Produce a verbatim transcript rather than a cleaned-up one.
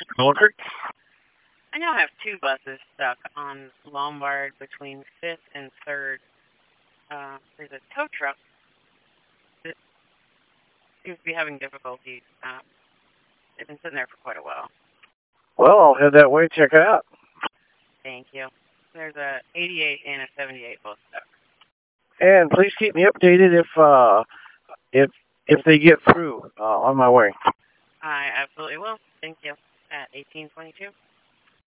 Concord? I now have two buses stuck on Lombard between fifth and third. Uh, there's a tow truck that seems to be having difficulty. Uh, they've been sitting there for quite a while. Well, I'll head that way, check it out. Thank you. There's a eighty-eight and a seventy-eight both stuck. And please keep me updated if uh, if if they get through uh, on my way. I absolutely will. Thank you. At eighteen twenty-two.